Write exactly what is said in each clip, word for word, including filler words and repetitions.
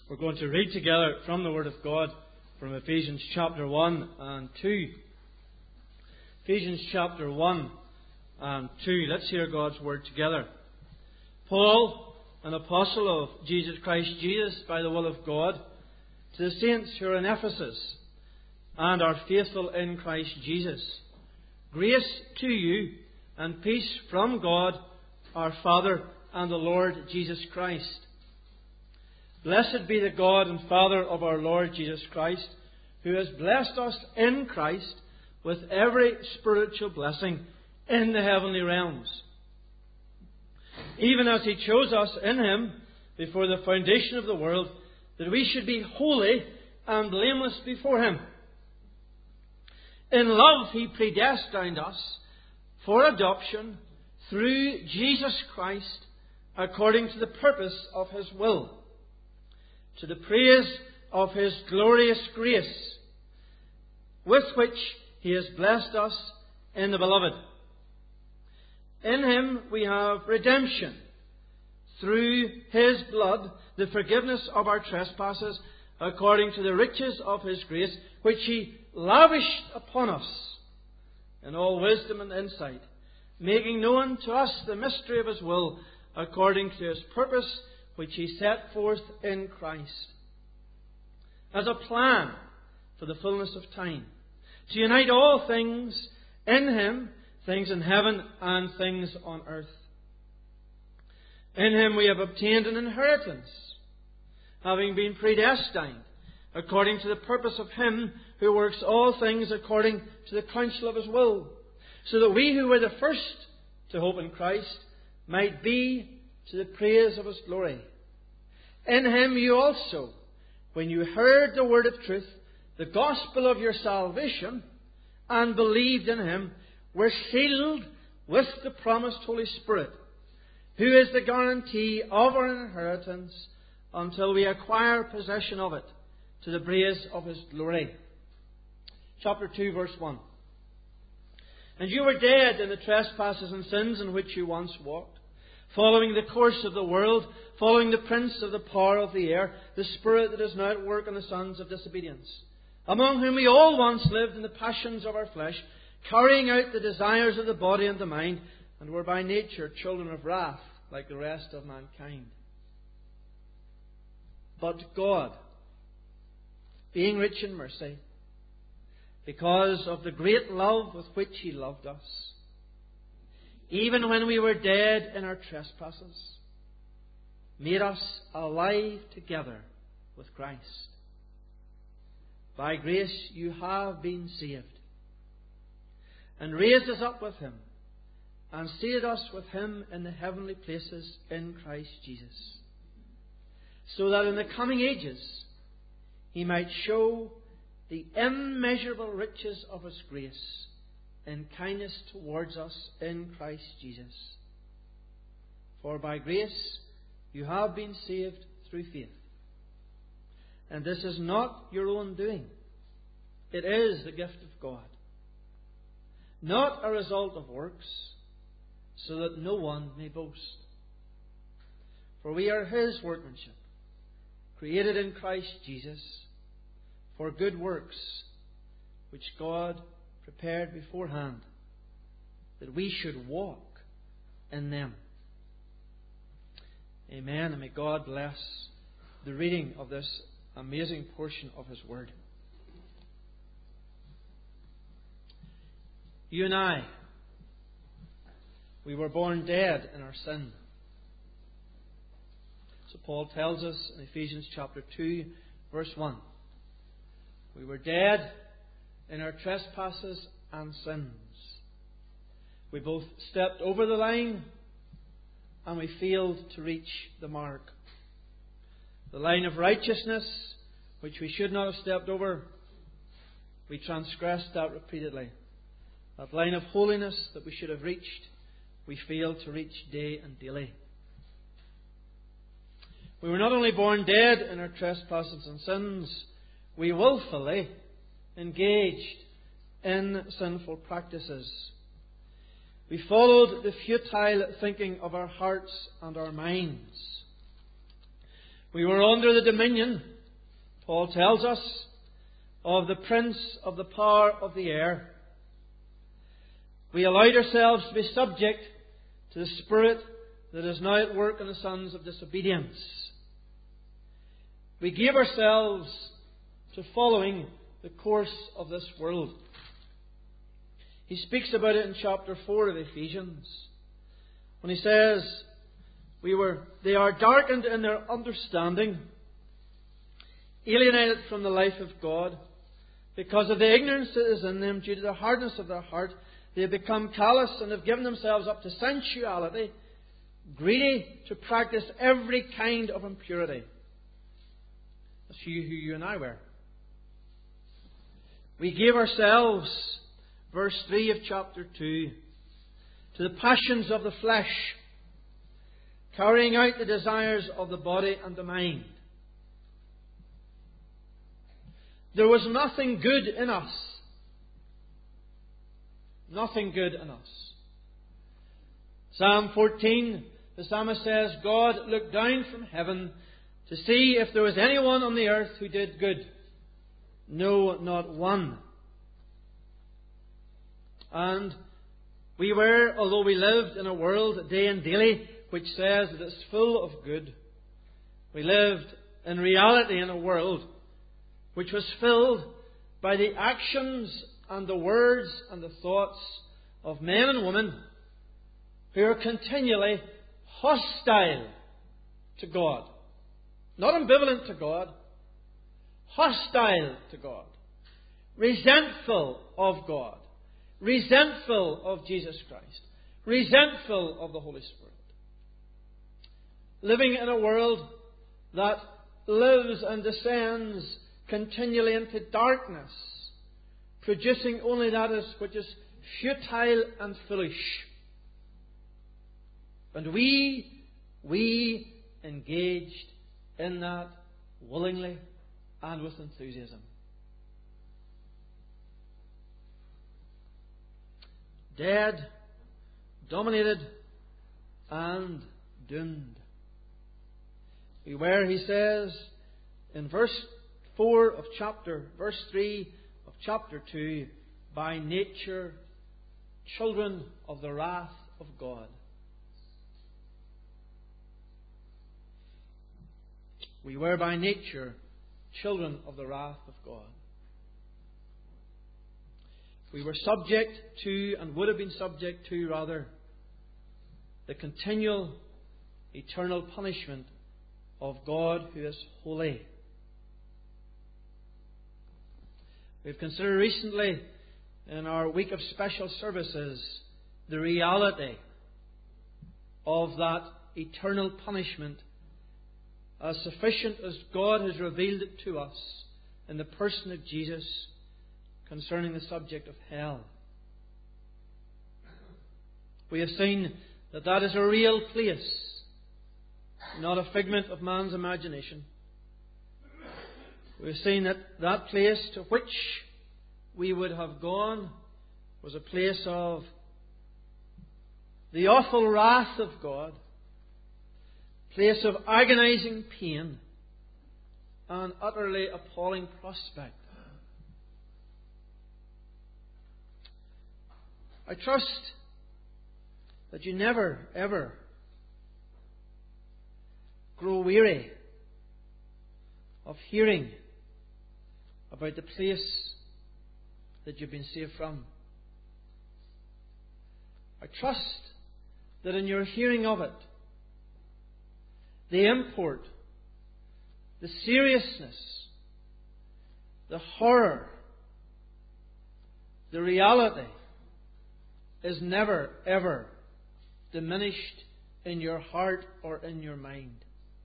We're going to read together from the Word of God from Ephesians chapter one and two. Ephesians chapter one and two. Let's hear God's Word together. Paul, an apostle of Jesus Christ Jesus by the will of God, to the saints who are in Ephesus and are faithful in Christ Jesus. Grace to you and peace from God our Father and the Lord Jesus Christ. Blessed be the God and Father of our Lord Jesus Christ, who has blessed us in Christ with every spiritual blessing in the heavenly realms, even as He chose us in Him before the foundation of the world, that we should be holy and blameless before Him. In love He predestined us for adoption through Jesus Christ, according to the purpose of His will, to the praise of His glorious grace, with which He has blessed us in the Beloved. In Him we have redemption, through His blood, the forgiveness of our trespasses, according to the riches of His grace, which He lavished upon us in all wisdom and insight, making known to us the mystery of His will, according to His purpose, which He set forth in Christ, as a plan for the fullness of time, to unite all things in Him, things in heaven and things on earth. In Him we have obtained an inheritance, having been predestined, according to the purpose of Him who works all things according to the counsel of His will, so that we who were the first to hope in Christ might be to the praise of His glory. In Him you also, when you heard the word of truth, the gospel of your salvation, and believed in Him, were sealed with the promised Holy Spirit, who is the guarantee of our inheritance until we acquire possession of it, to the praise of His glory. Chapter two, verse one. And you were dead in the trespasses and sins in which you once walked, following the course of the world, following the prince of the power of the air, the spirit that is now at work in the sons of disobedience, among whom we all once lived in the passions of our flesh, carrying out the desires of the body and the mind, and were by nature children of wrath, like the rest of mankind. But God, being rich in mercy, because of the great love with which He loved us, even when we were dead in our trespasses, made us alive together with Christ. By grace you have been saved, and raised us up with Him, and seated us with Him in the heavenly places in Christ Jesus, so that in the coming ages He might show the immeasurable riches of His grace in kindness towards us in Christ Jesus. For by grace you have been saved through faith. And this is not your own doing. It is the gift of God, not a result of works, so that no one may boast. For we are His workmanship, created in Christ Jesus for good works, which God prepared beforehand, that we should walk in them. Amen. And may God bless the reading of this amazing portion of His Word. You and I, we were born dead in our sin. So Paul tells us in Ephesians chapter two, verse one. We were dead in our trespasses and sins. We both stepped over the line and we failed to reach the mark. The line of righteousness, which we should not have stepped over, we transgressed that repeatedly. That line of holiness that we should have reached, we failed to reach day and daily. We were not only born dead in our trespasses and sins, we willfully engaged in sinful practices. We followed the futile thinking of our hearts and our minds. We were under the dominion, Paul tells us, of the prince of the power of the air. We allowed ourselves to be subject to the spirit that is now at work in the sons of disobedience. We gave ourselves to following the course of this world. He speaks about it in chapter four of Ephesians, when he says, "We were, they are darkened in their understanding, alienated from the life of God, because of the ignorance that is in them due to the hardness of their heart. They have become callous and have given themselves up to sensuality, greedy to practice every kind of impurity." That's who you and I were. We gave ourselves, verse three of chapter two, to the passions of the flesh, carrying out the desires of the body and the mind. There was nothing good in us. Nothing good in us. Psalm fourteen, the psalmist says, "God looked down from heaven to see if there was anyone on the earth who did good. No, not one." And we were, although we lived in a world day and daily which says that it's full of good, we lived in reality in a world which was filled by the actions and the words and the thoughts of men and women who are continually hostile to God. Not ambivalent to God, hostile to God, resentful of God, resentful of Jesus Christ, resentful of the Holy Spirit. Living in a world that lives and descends continually into darkness, producing only that is which is futile and foolish. And we, we engaged in that willingly and with enthusiasm. Dead, dominated, and doomed. We were, he says, in verse four of chapter, verse three of chapter two, by nature, children of the wrath of God. We were by nature children of the wrath of God. We were subject to, and would have been subject to, rather, the continual, eternal punishment of God who is holy. We've considered recently, in our week of special services, the reality of that eternal punishment, as sufficient as God has revealed it to us in the person of Jesus concerning the subject of hell. We have seen that that is a real place, not a figment of man's imagination. We've seen that that place to which we would have gone was a place of the awful wrath of God, place of agonizing pain, and utterly appalling prospect. I trust that you never, ever grow weary of hearing about the place that you've been saved from. I trust that in your hearing of it, the import, the seriousness, the horror, the reality is never, ever diminished in your heart or in your mind.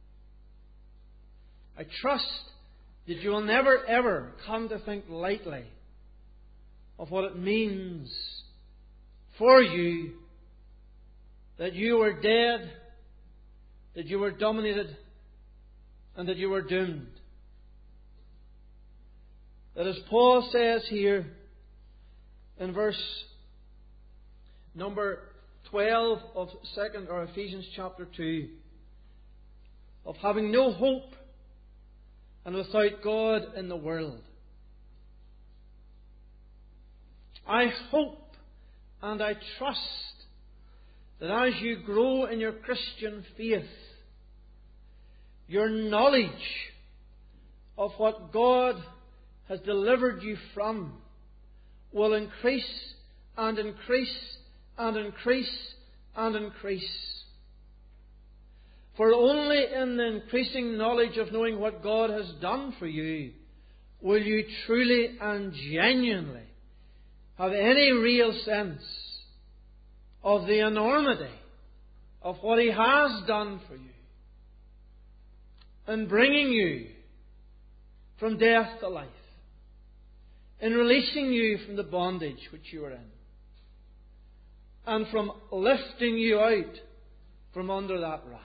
I trust that you will never, ever come to think lightly of what it means for you that you were dead, that you were dominated, and that you were doomed. That, as Paul says here in verse number twelve of second or Ephesians chapter two, of having no hope and without God in the world. I hope and I trust that as you grow in your Christian faith, your knowledge of what God has delivered you from will increase and increase and increase and increase. For only in the increasing knowledge of knowing what God has done for you will you truly and genuinely have any real sense of the enormity of what He has done for you in bringing you from death to life, in releasing you from the bondage which you are in, and from lifting you out from under that wrath.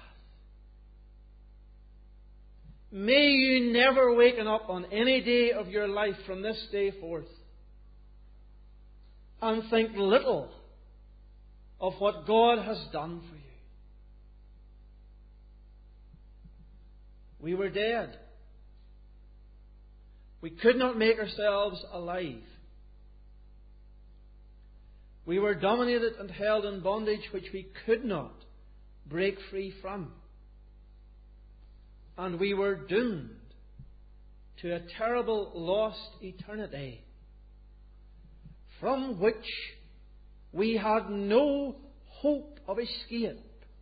May you never waken up on any day of your life from this day forth and think little of what God has done for you. We were dead. We could not make ourselves alive. We were dominated and held in bondage which we could not break free from. And we were doomed to a terrible lost eternity from which we had no hope of escape.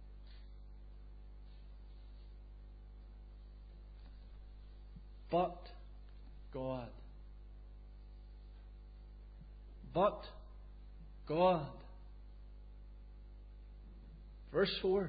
But God. But God. Verse four.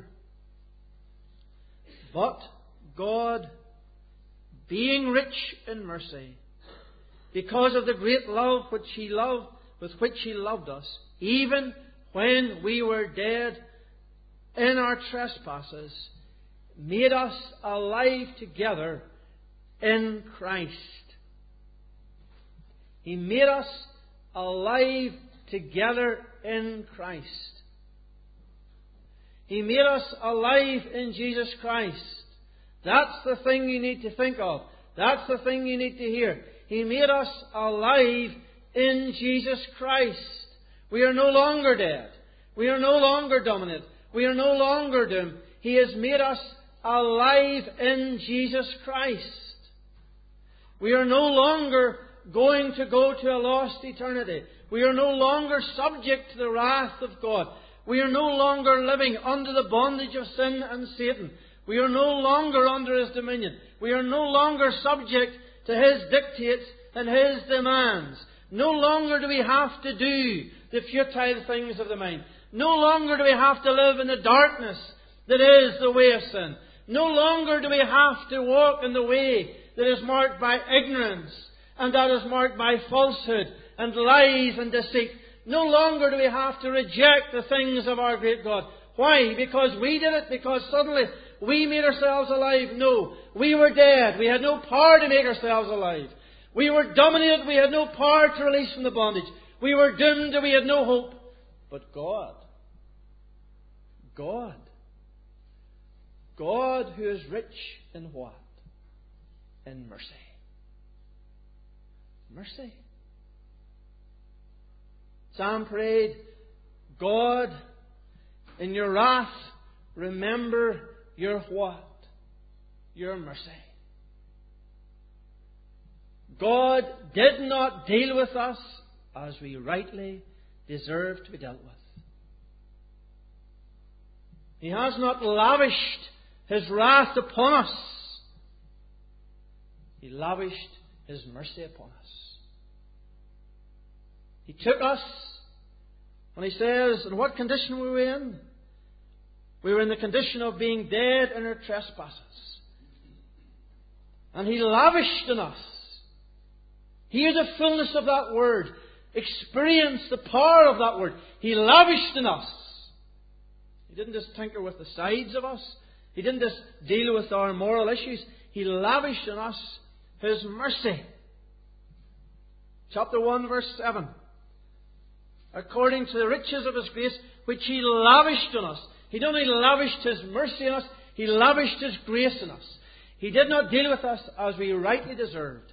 But God, being rich in mercy, because of the great love which He loved, with which He loved us, even when we were dead in our trespasses, made us alive together in Christ. He made us alive together in Christ. He made us alive in Jesus Christ. That's the thing you need to think of. That's the thing you need to hear. He made us alive in Jesus Christ. We are no longer dead. We are no longer dominant. We are no longer doomed. He has made us alive in Jesus Christ. We are no longer going to go to a lost eternity. We are no longer subject to the wrath of God. We are no longer living under the bondage of sin and Satan. We are no longer under His dominion. We are no longer subject to His dictates and His demands. No longer do we have to do the futile things of the mind. No longer do we have to live in the darkness that is the way of sin. No longer do we have to walk in the way that is marked by ignorance and that is marked by falsehood and lies and deceit. No longer do we have to reject the things of our great God. Why? Because we did it? Because suddenly we made ourselves alive? No. We were dead. We had no power to make ourselves alive. We were dominated. We had no power to release from the bondage. We were doomed and we had no hope. But God, God, God who is rich in what? In mercy. Mercy. Sam prayed, God, in your wrath, remember your what? Your mercy. God did not deal with us as we rightly deserve to be dealt with. He has not lavished His wrath upon us. He lavished His mercy upon us. He took us, when He says, in what condition were we in? We were in the condition of being dead in our trespasses. And He lavished on us. Hear the fullness of that word. Experience the power of that word. He lavished on us. He didn't just tinker with the sides of us. He didn't just deal with our moral issues. He lavished on us His mercy. Chapter one, verse seven. According to the riches of His grace, which He lavished on us. He not only lavished His mercy on us, He lavished His grace on us. He did not deal with us as we rightly deserved.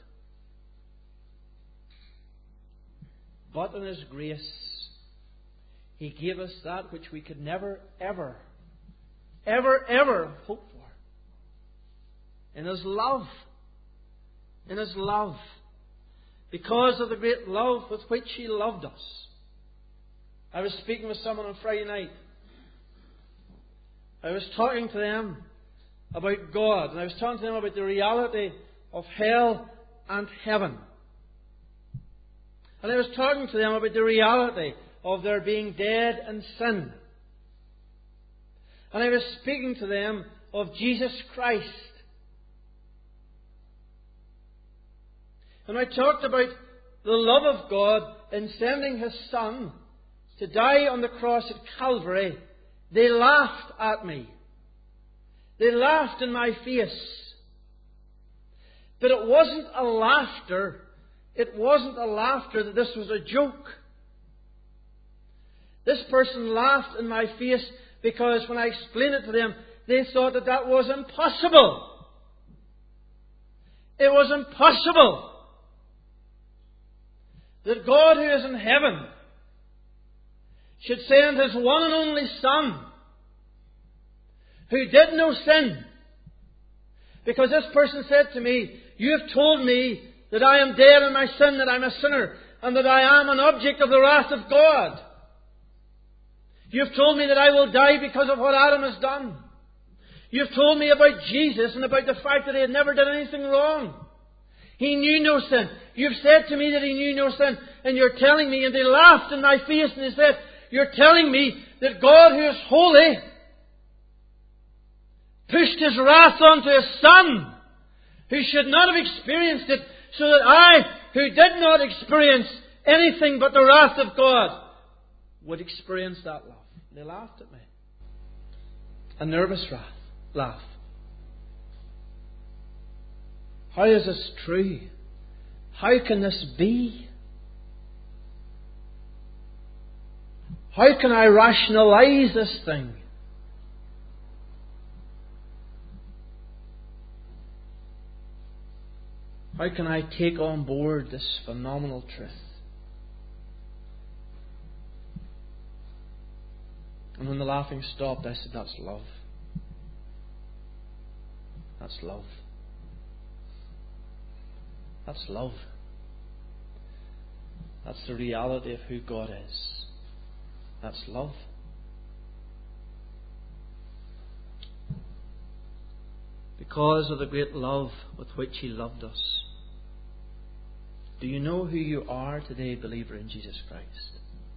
But in His grace, He gave us that which we could never, ever, ever, ever hope for. In His love. In His love. Because of the great love with which He loved us. I was speaking with someone on Friday night. I was talking to them about God. And I was talking to them about the reality of hell and heaven. And I was talking to them about the reality of their being dead in sin. And I was speaking to them of Jesus Christ. And I talked about the love of God in sending His Son to die on the cross at Calvary. They laughed at me. They laughed in my face. But it wasn't a laughter. It wasn't a laughter that this was a joke. This person laughed in my face because when I explained it to them, they thought that that was impossible. It was impossible that God who is in heaven should send His one and only Son, who did no sin. Because this person said to me, "You have told me that I am dead in my sin, that I'm a sinner, and that I am an object of the wrath of God. You have told me that I will die because of what Adam has done. You have told me about Jesus and about the fact that He had never done anything wrong. He knew no sin. You've said to me that He knew no sin, and you're telling me," and they laughed in my face and they said, "You're telling me that God who is holy pushed His wrath onto His Son, who should not have experienced it, so that I, who did not experience anything but the wrath of God, would experience that love." They laughed at me. A nervous wrath, laugh. How is this true? How can this be? How can I rationalize this thing? How can I take on board this phenomenal truth? And when the laughing stopped, I said, "That's love. That's love. That's love. That's the reality of who God is. That's love." Because of the great love with which He loved us. Do you know who you are today, believer in Jesus Christ?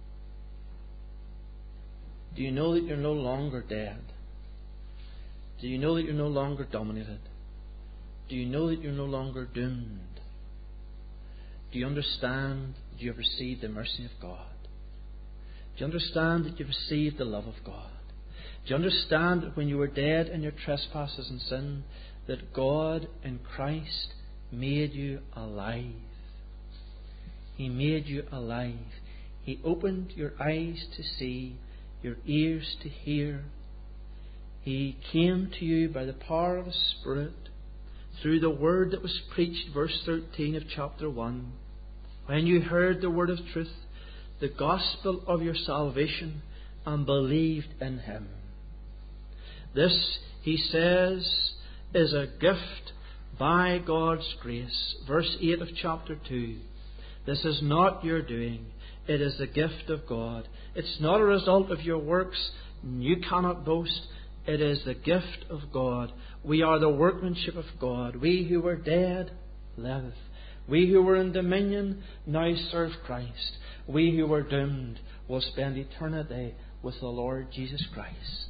Do you know that you're no longer dead? Do you know that you're no longer dominated? Do you know that you're no longer doomed? Do you understand that you have received the mercy of God? Do you understand that you've received the love of God? Do you understand that when you were dead in your trespasses and sin, that God in Christ made you alive? He made you alive. He opened your eyes to see, your ears to hear. He came to you by the power of the Spirit through the word that was preached, verse thirteen of chapter one. When you heard the word of truth, the gospel of your salvation, and believed in Him. This, he says, is a gift by God's grace. Verse eight of chapter two. This is not your doing. It is the gift of God. It's not a result of your works. You cannot boast. It is the gift of God. We are the workmanship of God. We who were dead, live. We who were in dominion, now serve Christ. We who were doomed will spend eternity with the Lord Jesus Christ.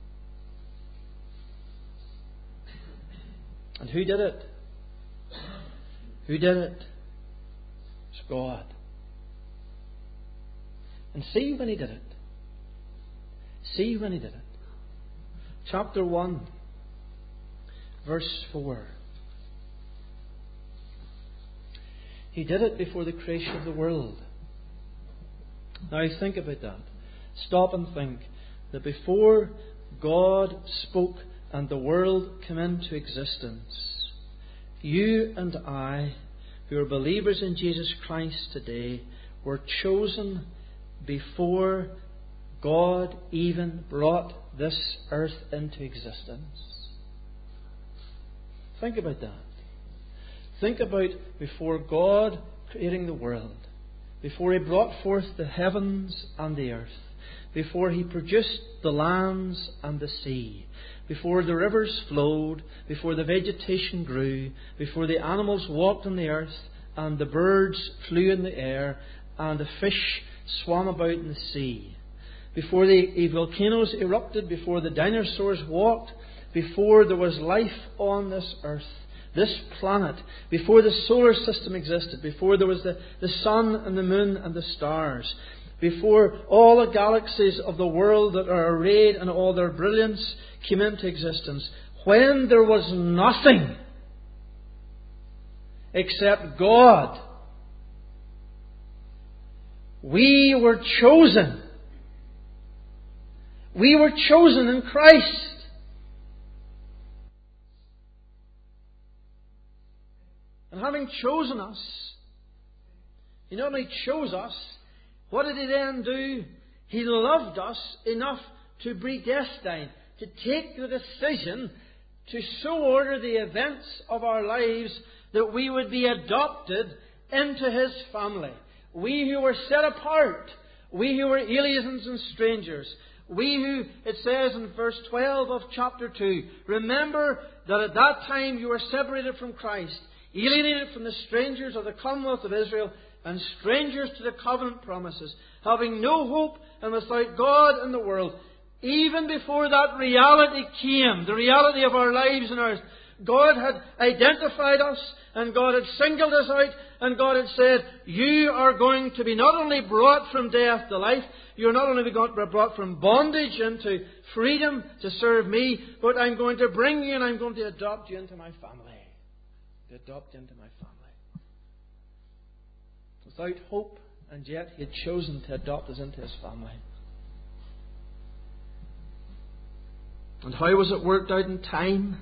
And who did it? Who did it? It's God. And see when He did it. See when He did it. Chapter one, verse four. He did it before the creation of the world. Now think about that. Stop and think that before God spoke and the world came into existence, You and I, who are believers in Jesus Christ today, were chosen before God even brought this earth into existence. Think about that. Think about before God creating the world, before He brought forth the heavens and the earth, before He produced the lands and the sea, before the rivers flowed, before the vegetation grew, before the animals walked on the earth and the birds flew in the air and the fish swam about in the sea, before the volcanoes erupted, before the dinosaurs walked, before there was life on this earth, this planet, before the solar system existed, before there was the, the sun and the moon and the stars, before all the galaxies of the world that are arrayed in all their brilliance came into existence, when there was nothing except God, we were chosen. We were chosen in Christ. And having chosen us, He not only chose us, what did He then do? He loved us enough to predestine, to take the decision to so order the events of our lives that we would be adopted into His family. We who were set apart, we who were aliens and strangers, we who, it says in verse twelve of chapter two, remember that at that time you were separated from Christ, alienated from the strangers of the commonwealth of Israel, and strangers to the covenant promises, having no hope and without God in the world. Even before that reality came, the reality of our lives on earth, God had identified us and God had singled us out and God had said, you are going to be not only brought from death to life, you're not only going to be brought from bondage into freedom to serve me, but I'm going to bring you and I'm going to adopt you into my family. To adopt you into my family. Without hope, and yet He had chosen to adopt us into His family. And how was it worked out in time?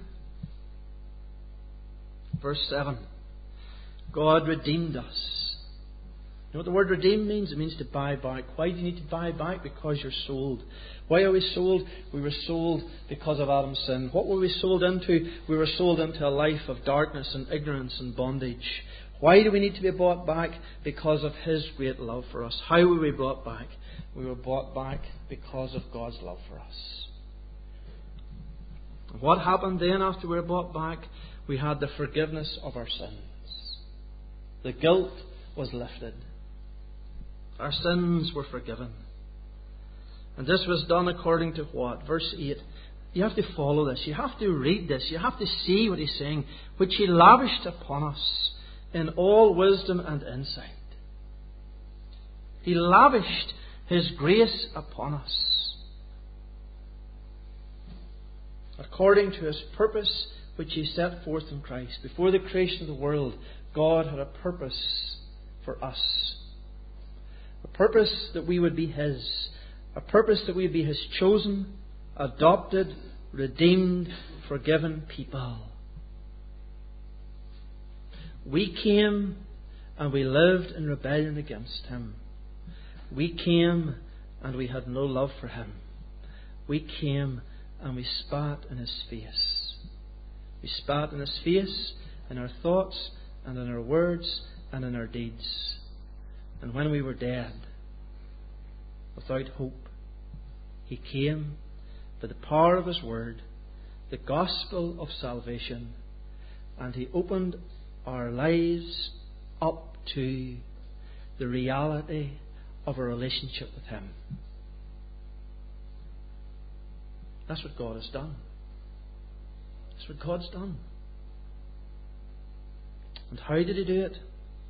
Verse seven. God redeemed us. You know what the word redeem means? It means to buy back. Why do you need to buy back? Because you're sold. Why are we sold? We were sold because of Adam's sin. What were we sold into? We were sold into a life of darkness and ignorance and bondage. Why do we need to be bought back? Because of His great love for us. How were we brought back? We were bought back because of God's love for us. What happened then after we were brought back? We had the forgiveness of our sins. The guilt was lifted. Our sins were forgiven. And this was done according to what? Verse eight. You have to follow this. You have to read this. You have to see what He's saying. Which He lavished upon us in all wisdom and insight. He lavished His grace upon us, according to His purpose which He set forth in Christ. Before the creation of the world, God had a purpose for us. A purpose that we would be His. A purpose that we would be His chosen, adopted, redeemed, forgiven people. We came and we lived in rebellion against Him. We came and we had no love for Him. We came and we spat in His face. We spat in His face in our thoughts and in our words and in our deeds. And when we were dead, without hope, He came by the power of His Word, the gospel of salvation, and He opened our lives up to the reality of a relationship with Him. That's what God has done. That's what God's done. And how did He do it?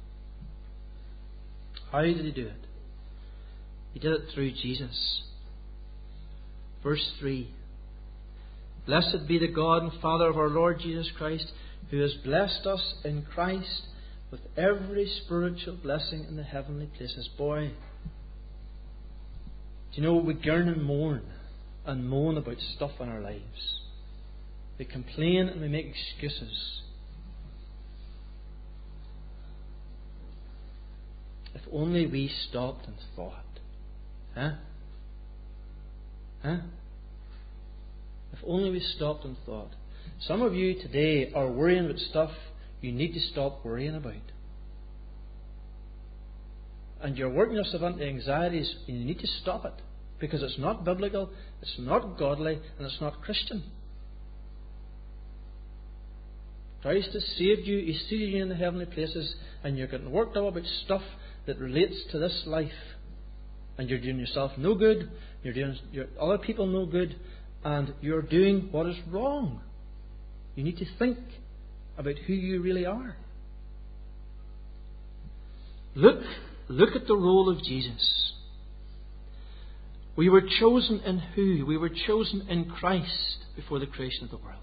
How did He do it? He did it through Jesus. Verse three. Blessed be the God and Father of our Lord Jesus Christ, who has blessed us in Christ with every spiritual blessing in the heavenly places. Boy, do you know we yearn and mourn and moan about stuff in our lives. We complain and we make excuses. only we stopped and thought. Huh? Huh? If only we stopped and thought. Some of you today are worrying about stuff you need to stop worrying about. And you're working yourself into anxieties, and you need to stop it. Because it's not biblical, it's not godly, and it's not Christian. Christ has saved you, He's seated you in the heavenly places, and you're getting worked up about stuff that relates to this life. And you're doing yourself no good, you're doing you're, other people no good, and you're doing what is wrong. You need to think about who you really are. Look, look at the role of Jesus. We were chosen in who? We were chosen in Christ before the creation of the world.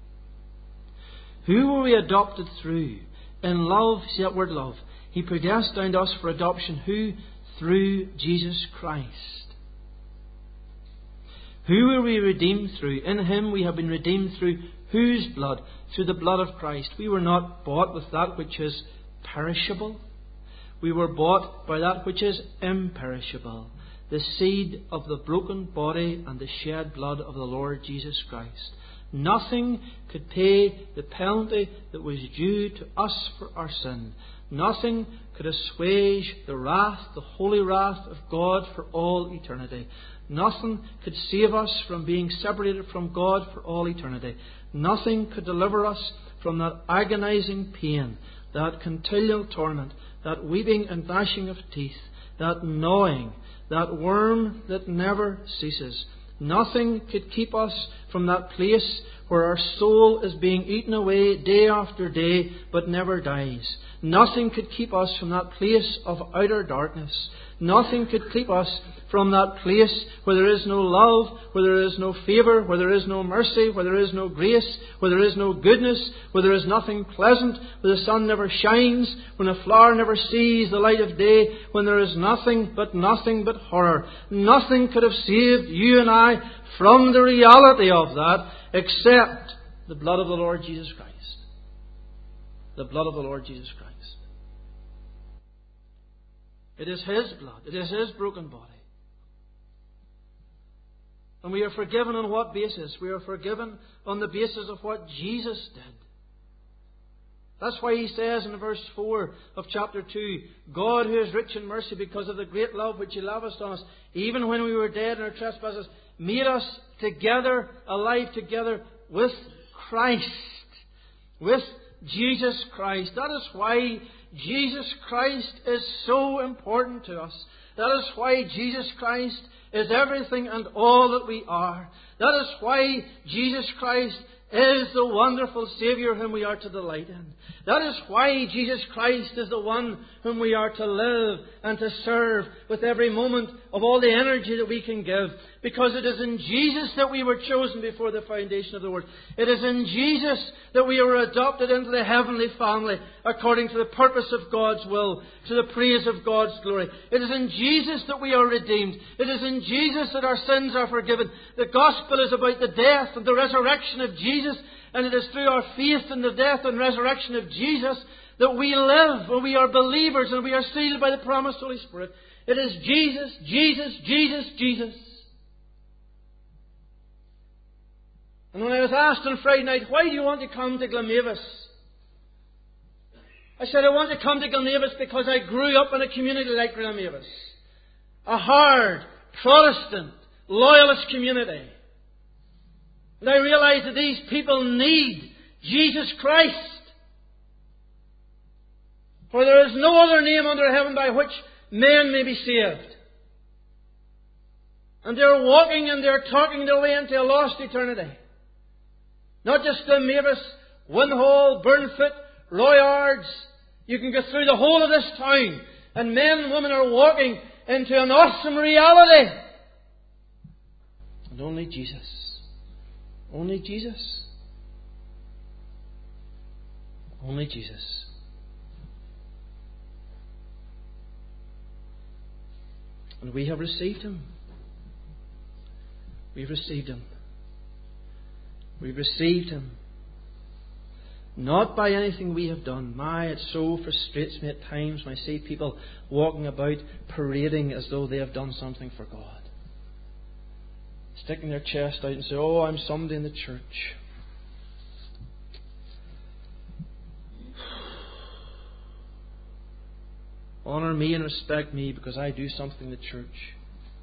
Who were we adopted through? In love, see that word love. He predestined us for adoption. Who? Through Jesus Christ. Who were we redeemed through? In Him we have been redeemed through whose blood? Through the blood of Christ. We were not bought with that which is perishable. We were bought by that which is imperishable. The seed of the broken body and the shed blood of the Lord Jesus Christ. Nothing could pay the penalty that was due to us for our sin. Nothing could assuage the wrath, the holy wrath of God for all eternity. Nothing could save us from being separated from God for all eternity. Nothing could deliver us from that agonizing pain, that continual torment, that weeping and gnashing of teeth, that gnawing, that worm that never ceases. Nothing could keep us from that place where our soul is being eaten away day after day but never dies. Nothing could keep us from that place of outer darkness. Nothing could keep us from that place where there is no love, where there is no favour, where there is no mercy, where there is no grace, where there is no goodness, where there is nothing pleasant, where the sun never shines, when a flower never sees the light of day, when there is nothing but nothing but horror. Nothing could have saved you and I from the reality of that except the blood of the Lord Jesus Christ. The blood of the Lord Jesus Christ. It is His blood. It is His broken body. And we are forgiven on what basis? We are forgiven on the basis of what Jesus did. That's why He says in verse four of chapter two, God, who is rich in mercy because of the great love which He lavished on us, even when we were dead in our trespasses, made us together, alive together with Christ. With Jesus Christ. That is why Jesus Christ is so important to us. That is why Jesus Christ is everything and all that we are. That is why Jesus Christ is the wonderful Saviour whom we are to delight in. That is why Jesus Christ is the one whom we are to live and to serve with every moment of all the energy that we can give. Because it is in Jesus that we were chosen before the foundation of the world. It is in Jesus that we were adopted into the heavenly family according to the purpose of God's will, to the praise of God's glory. It is in Jesus that we are redeemed. It is in Jesus that our sins are forgiven. The gospel is about the death and the resurrection of Jesus, and it is through our faith in the death and resurrection of Jesus that we live, and we are believers, and we are sealed by the promised Holy Spirit. It is Jesus, Jesus, Jesus, Jesus. And when I was asked on Friday night, why do you want to come to Glenmavis? I said, I want to come to Glenmavis because I grew up in a community like Glenmavis. A hard, Protestant, loyalist community. And I realize that these people need Jesus Christ. For there is no other name under heaven by which men may be saved. And they're walking and they're talking their way into a lost eternity. Not just Glenmavis, Winhall, Burnfoot, Royards. You can go through the whole of this town, and men and women are walking into an awesome reality. And only Jesus. Only Jesus. Only Jesus. And we have received Him. We've received Him. We've received Him. Not by anything we have done. My, it so frustrates me at times when I see people walking about parading as though they have done something for God. Sticking their chest out and say, oh, I'm somebody in the church. Honour me and respect me because I do something in the church.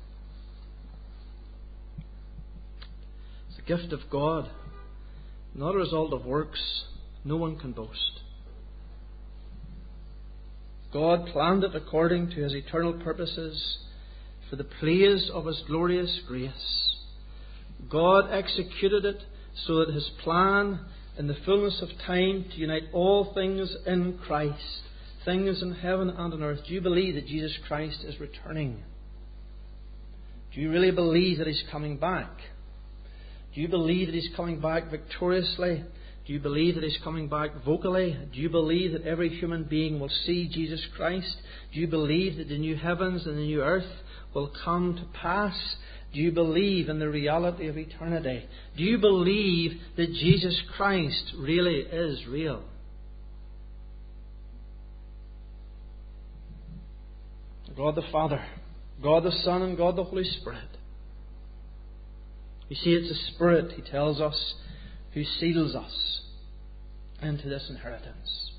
It's a gift of God, not a result of works. No one can boast. God planned it according to His eternal purposes for the praise of His glorious grace. God executed it so that His plan in the fullness of time to unite all things in Christ, things in heaven and on earth. Do you believe that Jesus Christ is returning? Do you really believe that He's coming back? Do you believe that He's coming back victoriously? Do you believe that He's coming back vocally? Do you believe that every human being will see Jesus Christ? Do you believe that the new heavens and the new earth will come to pass? Do you believe in the reality of eternity? Do you believe that Jesus Christ really is real? God the Father, God the Son, and God the Holy Spirit. You see, it's the Spirit, He tells us, who seals us into this inheritance.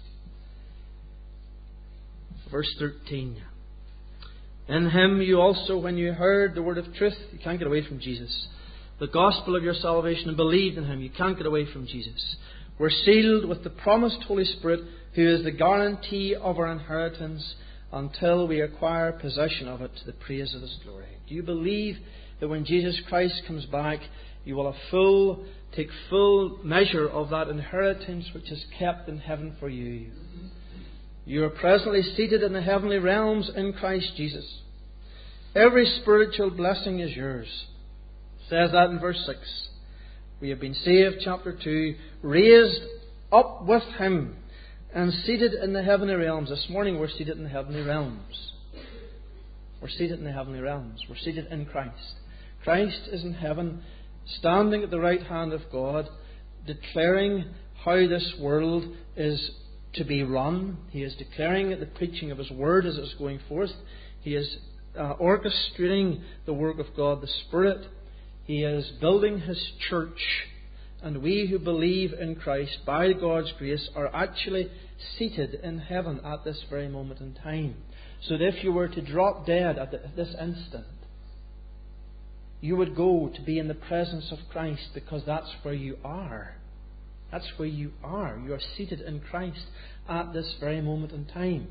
Verse thirteen. In Him you also, when you heard the word of truth, you can't get away from Jesus, the gospel of your salvation, and believed in Him, you can't get away from Jesus, were sealed with the promised Holy Spirit, who is the guarantee of our inheritance until we acquire possession of it to the praise of His glory. Do you believe that when Jesus Christ comes back, you will have full, take full measure of that inheritance which is kept in heaven for you? You are presently seated in the heavenly realms in Christ Jesus. Every spiritual blessing is yours. It says that in verse six. We have been saved, chapter two, raised up with Him and seated in the heavenly realms. This morning we're seated in the heavenly realms. We're seated in the heavenly realms. We're seated in Christ. Christ is in heaven, standing at the right hand of God, declaring how this world is to be run. He is declaring the preaching of His Word as it's going forth. He is uh, orchestrating the work of God the Spirit. He is building His church. And we who believe in Christ, by God's grace, are actually seated in heaven at this very moment in time. So that if you were to drop dead at the, this instant, you would go to be in the presence of Christ, because that's where you are. That's where you are. You are seated in Christ at this very moment in time.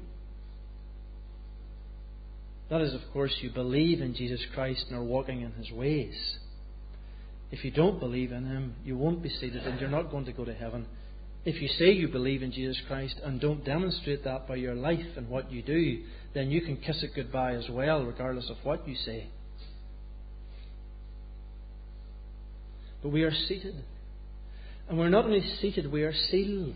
That is, of course, you believe in Jesus Christ and are walking in His ways. If you don't believe in Him, you won't be seated and you're not going to go to heaven. If you say you believe in Jesus Christ and don't demonstrate that by your life and what you do, then you can kiss it goodbye as well, regardless of what you say. But we are seated. And we're not only seated, we are sealed.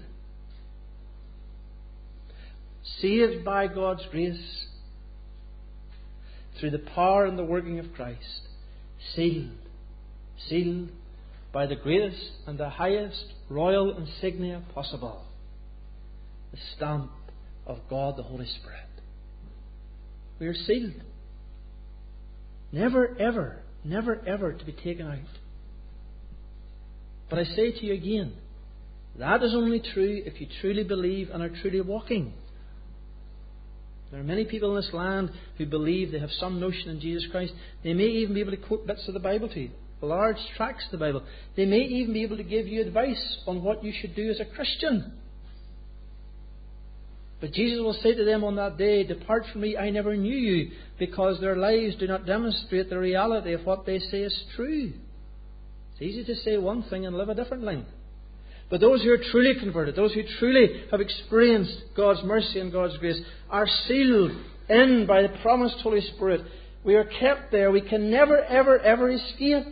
Saved by God's grace through the power and the working of Christ. Sealed. Sealed by the greatest and the highest royal insignia possible. The stamp of God the Holy Spirit. We are sealed. Never ever, never ever to be taken out. But I say to you again, that is only true if you truly believe and are truly walking. There are many people in this land who believe they have some notion in Jesus Christ. They may even be able to quote bits of the Bible to you, large tracts of the Bible. They may even be able to give you advice on what you should do as a Christian. But Jesus will say to them on that day, "Depart from me, I never knew you," because their lives do not demonstrate the reality of what they say is true. It's easy to say one thing and live a different line. But those who are truly converted, those who truly have experienced God's mercy and God's grace, are sealed in by the promised Holy Spirit. We are kept there. We can never, ever, ever escape.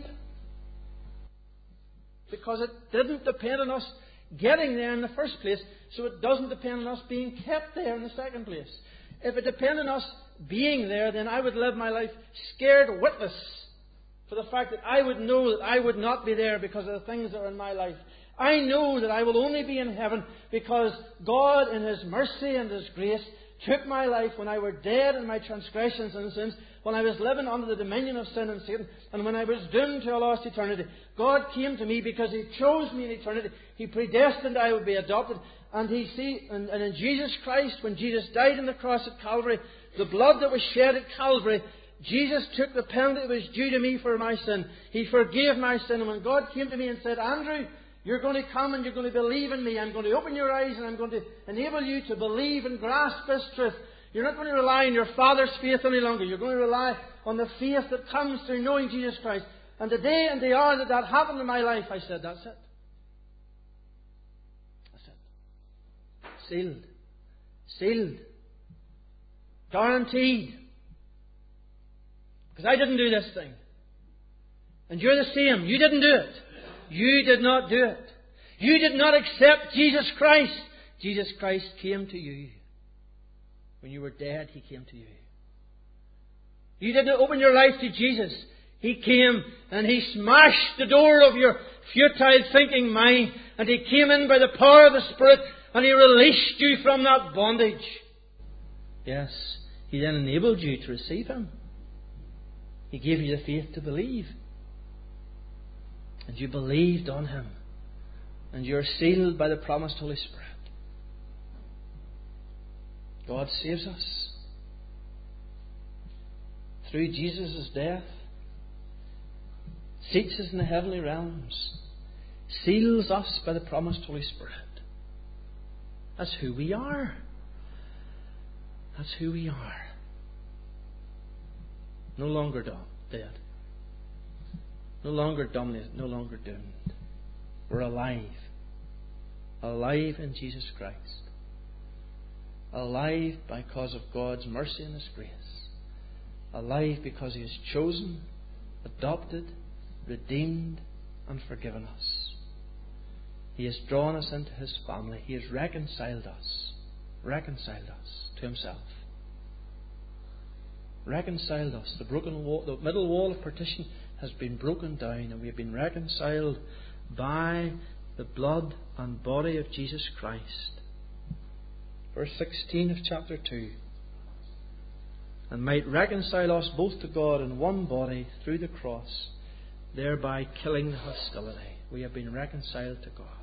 Because it didn't depend on us getting there in the first place, so it doesn't depend on us being kept there in the second place. If it depended on us being there, then I would live my life scared witless for the fact that I would know that I would not be there because of the things that are in my life. I know that I will only be in heaven because God, in His mercy and His grace, took my life when I were dead in my transgressions and sins, when I was living under the dominion of sin and Satan, and when I was doomed to a lost eternity. God came to me because He chose me in eternity. He predestined I would be adopted. And He see, and, and in Jesus Christ, when Jesus died on the cross at Calvary, the blood that was shed at Calvary, Jesus took the penalty that was due to me for my sin. He forgave my sin. And when God came to me and said, Andrew, you're going to come and you're going to believe in me. I'm going to open your eyes and I'm going to enable you to believe and grasp this truth. You're not going to rely on your father's faith any longer. You're going to rely on the faith that comes through knowing Jesus Christ. And the day and the hour that that happened in my life, I said, that's it. That's it. Sealed. Sealed. Guaranteed. Because I didn't do this thing. And you're the same. You didn't do it. You did not do it. You did not accept Jesus Christ. Jesus Christ came to you. When you were dead, He came to you. You didn't open your life to Jesus. He came and He smashed the door of your futile thinking mind, and He came in by the power of the Spirit and He released you from that bondage. Yes, He then enabled you to receive Him. He gave you the faith to believe. And you believed on Him. And you are sealed by the promised Holy Spirit. God saves us through Jesus' death, seats us in the heavenly realms, seals us by the promised Holy Spirit. That's who we are. That's who we are. No longer dead. No longer dominated. No longer doomed. We're alive. Alive in Jesus Christ. Alive because of God's mercy and His grace. Alive because He has chosen, adopted, redeemed and forgiven us. He has drawn us into His family. He has reconciled us. Reconciled us to Himself. Reconciled us. The broken wall, the middle wall of partition has been broken down, and we have been reconciled by the blood and body of Jesus Christ. Verse sixteen of chapter two. And might reconcile us both to God in one body through the cross, thereby killing the hostility. We have been reconciled to God.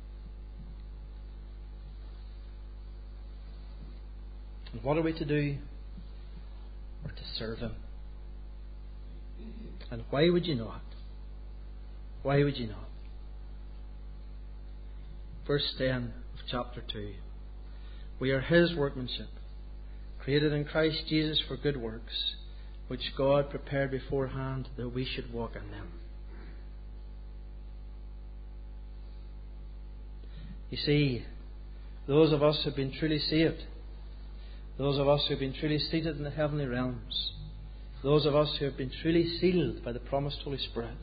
And what are we to do? We're to serve Him. And why would you not? Why would you not? Verse ten of chapter two. We are His workmanship, created in Christ Jesus for good works, which God prepared beforehand that we should walk in them. You see, those of us who have been truly saved, those of us who have been truly seated in the heavenly realms, those of us who have been truly sealed by the promised Holy Spirit,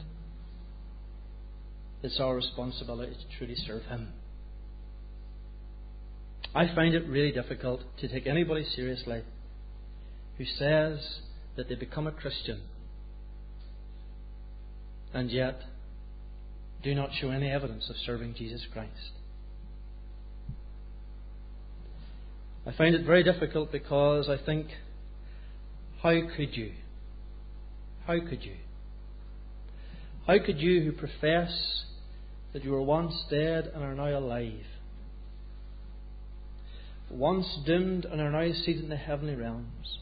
it's our responsibility to truly serve Him. I find it really difficult to take anybody seriously who says that they become a Christian and yet do not show any evidence of serving Jesus Christ. I find it very difficult because I think, how could you? How could you? How could you, who profess that you were once dead and are now alive, once doomed and are now seated in the heavenly realms,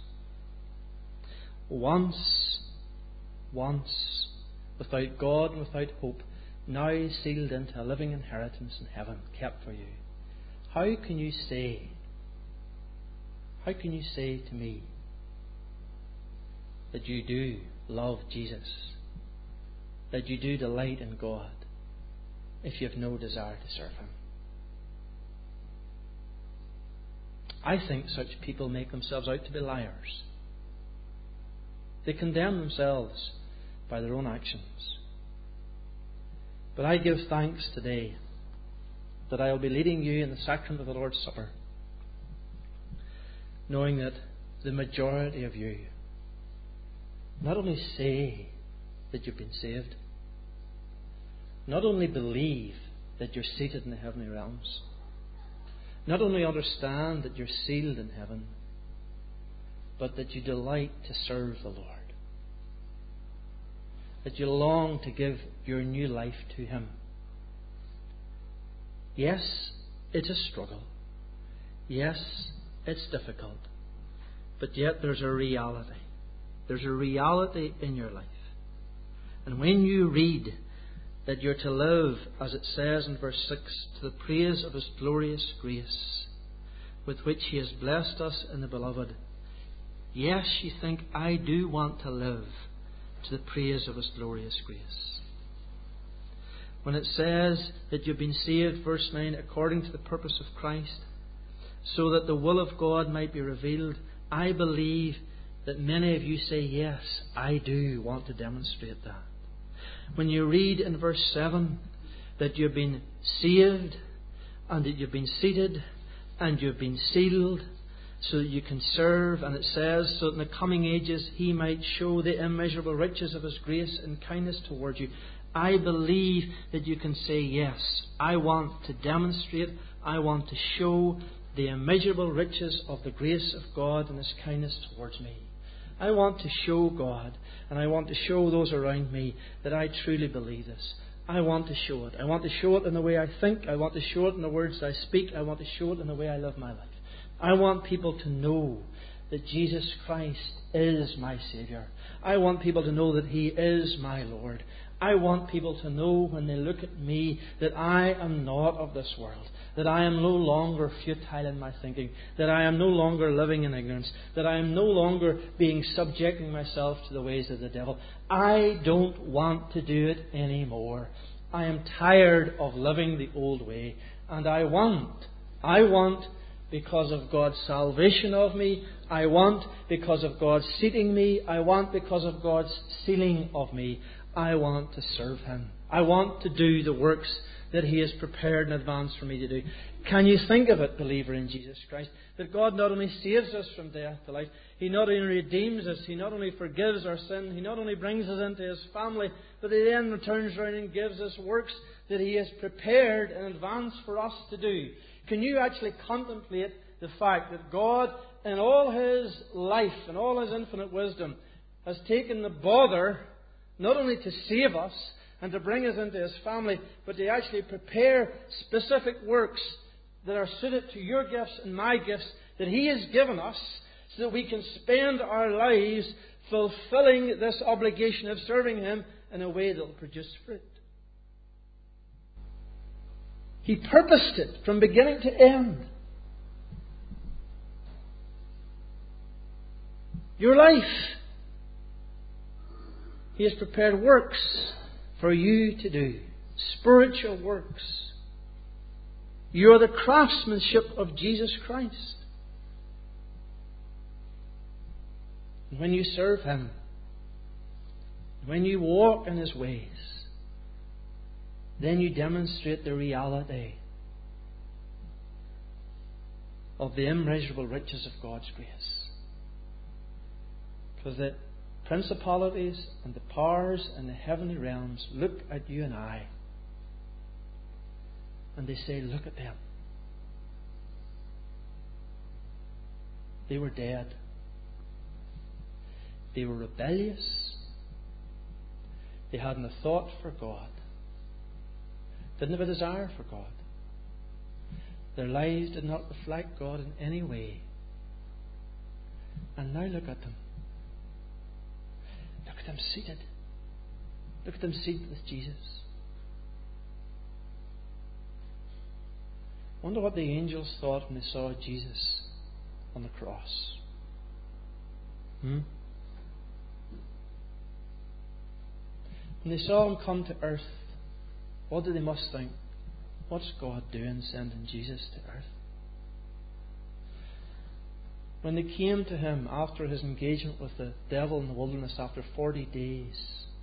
once, once without God and without hope, now sealed into a living inheritance in heaven, kept for you, how can you say, how can you say to me that you do love Jesus, that you do delight in God, if you have no desire to serve Him? I think such people make themselves out to be liars. They condemn themselves by their own actions. But I give thanks today that I will be leading you in the sacrament of the Lord's Supper, knowing that the majority of you not only say that you've been saved, not only believe that you're seated in the heavenly realms. Not only understand that you're sealed in heaven, but that you delight to serve the Lord. That you long to give your new life to Him. Yes, it's a struggle. Yes, it's difficult. But yet there's a reality. There's a reality in your life. And when you read that you're to live, as it says in verse six, to the praise of His glorious grace, with which He has blessed us in the Beloved, yes, you think, I do want to live to the praise of His glorious grace. When it says that you've been saved, verse nine, according to the purpose of Christ, so that the will of God might be revealed, I believe that many of you say, yes, I do want to demonstrate that. When you read in verse seven that you've been saved and that you've been seated and you've been sealed so that you can serve, and it says, so that in the coming ages He might show the immeasurable riches of His grace and kindness towards you. I believe that you can say, yes, I want to demonstrate, I want to show the immeasurable riches of the grace of God and His kindness towards me. I want to show God, and I want to show those around me that I truly believe this. I want to show it. I want to show it in the way I think. I want to show it in the words I speak. I want to show it in the way I live my life. I want people to know that Jesus Christ is my Saviour. I want people to know that He is my Lord. I want people to know when they look at me that I am not of this world, that I am no longer futile in my thinking, that I am no longer living in ignorance, that I am no longer being subjecting myself to the ways of the devil. I don't want to do it anymore. I am tired of living the old way, and I want, I want because of God's salvation of me, I want because of God's seating me, I want because of God's sealing of me, I want to serve Him. I want to do the works that He has prepared in advance for me to do. Can you think of it, believer in Jesus Christ, that God not only saves us from death to life, He not only redeems us, He not only forgives our sin, He not only brings us into His family, but He then returns around and gives us works that He has prepared in advance for us to do. Can you actually contemplate the fact that God, in all His life and all His infinite wisdom, has taken the bother not only to save us and to bring us into His family, but to actually prepare specific works that are suited to your gifts and my gifts that He has given us, so that we can spend our lives fulfilling this obligation of serving Him in a way that will produce fruit. He purposed it from beginning to end. Your life. He has prepared works for you to do. Spiritual works. You are the craftsmanship of Jesus Christ. And when you serve Him, when you walk in His ways, then you demonstrate the reality of the immeasurable riches of God's grace. Because the principalities and the powers in the heavenly realms look at you and I, and they say, look at them. They were dead. They were rebellious. They hadn't a thought for God. Didn't have a desire for God. Their lives did not reflect God in any way. And now look at them. Look at them seated. Look at them seated with Jesus. I wonder what the angels thought when they saw Jesus on the cross. Hmm? When they saw Him come to earth, what did they must think? What's God doing sending Jesus to earth? When they came to Him after His engagement with the devil in the wilderness after forty days,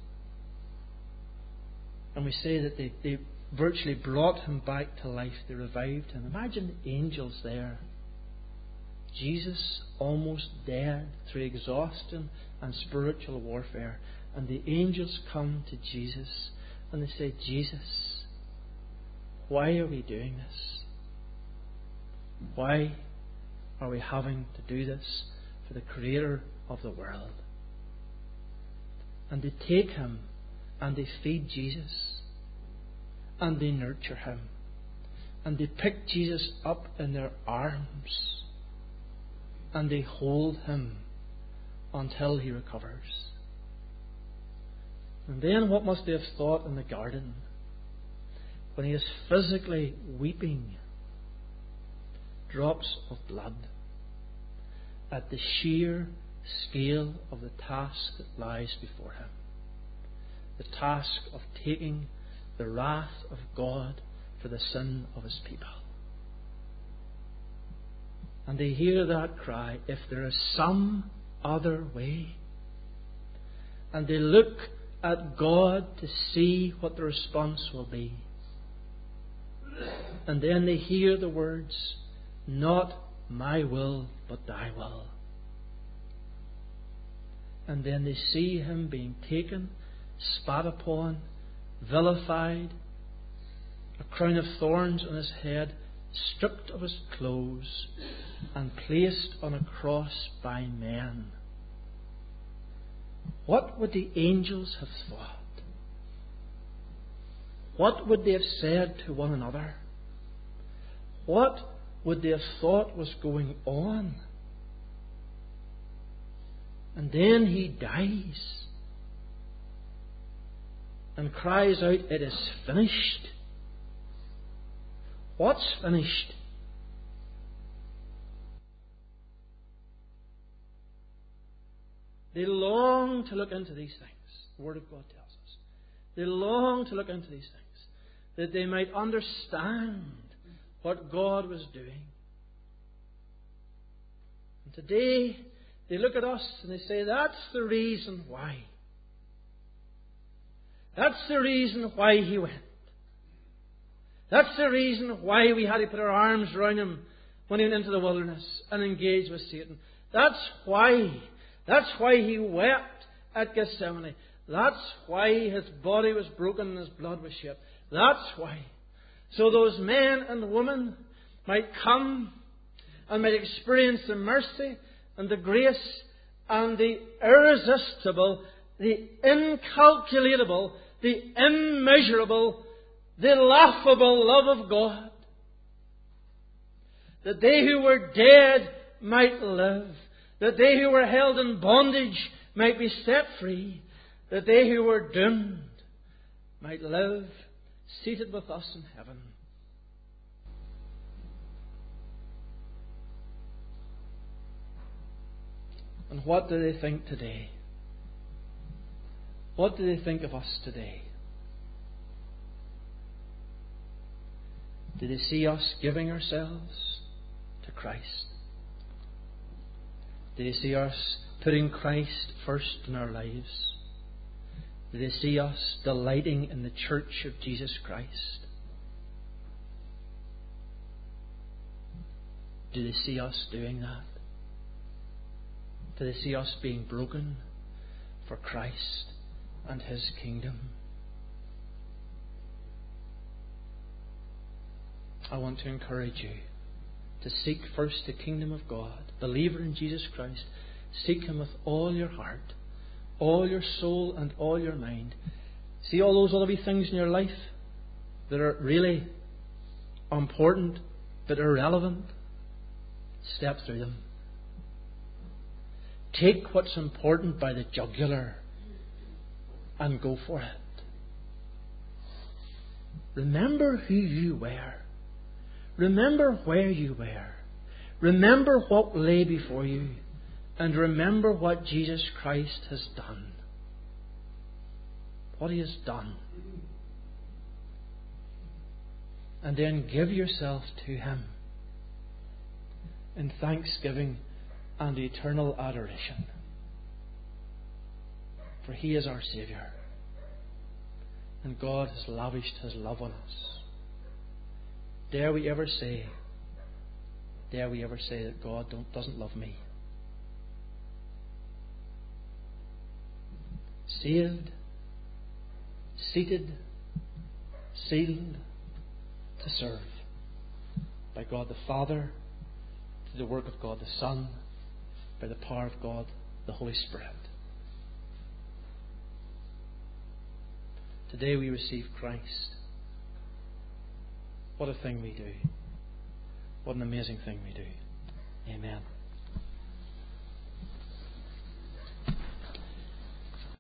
and we say that they, they virtually brought Him back to life, they revived Him. Imagine the angels there. Jesus almost dead through exhaustion and spiritual warfare. And the angels come to Jesus and they say, Jesus, why are we doing this? Why are we having to do this for the Creator of the world? And they take Him and they feed Jesus and they nurture Him and they pick Jesus up in their arms and they hold Him until He recovers. And then what must they have thought in the garden when He is physically weeping drops of blood at the sheer scale of the task that lies before Him, the task of taking the wrath of God for the sin of His people. And they hear that cry, if there is some other way. And they look at God to see what the response will be. And then they hear the words, not my will, but thy will. And then they see Him being taken, spat upon, vilified, a crown of thorns on His head, stripped of His clothes, and placed on a cross by men. What would the angels have thought? What would they have said to one another? What would they have thought was going on? And then He dies and cries out, it is finished. What's finished? They long to look into these things. The Word of God tells us. They long to look into these things, that they might understand what God was doing. And today, they look at us and they say, that's the reason why. That's the reason why He went. That's the reason why we had to put our arms around Him when He went into the wilderness and engaged with Satan. That's why. That's why He wept at Gethsemane. That's why His body was broken and His blood was shed. That's why. So those men and women might come and might experience the mercy and the grace and the irresistible, the incalculable, the immeasurable, the laughable love of God. That they who were dead might live. That they who were held in bondage might be set free. That they who were doomed might live seated with us in heaven. And what do they think today? What do they think of us today? Do they see us giving ourselves to Christ? Do they see us putting Christ first in our lives? Do they see us delighting in the church of Jesus Christ? Do they see us doing that? Do they see us being broken for Christ and His kingdom? I want to encourage you to seek first the kingdom of God. Believer in Jesus Christ, seek Him with all your heart, all your soul and all your mind. See all those other wee things in your life that are really important but irrelevant? Step through them. Take what's important by the jugular and go for it. Remember who you were. Remember where you were. Remember what lay before you. And remember what Jesus Christ has done. What He has done. And then give yourself to Him in thanksgiving and eternal adoration. For He is our Saviour. And God has lavished His love on us. Dare we ever say, dare we ever say that God don't, doesn't love me? Saved, seated, sealed, to serve. By God the Father, through the work of God the Son, by the power of God the Holy Spirit. Today we receive Christ. What a thing we do. What an amazing thing we do.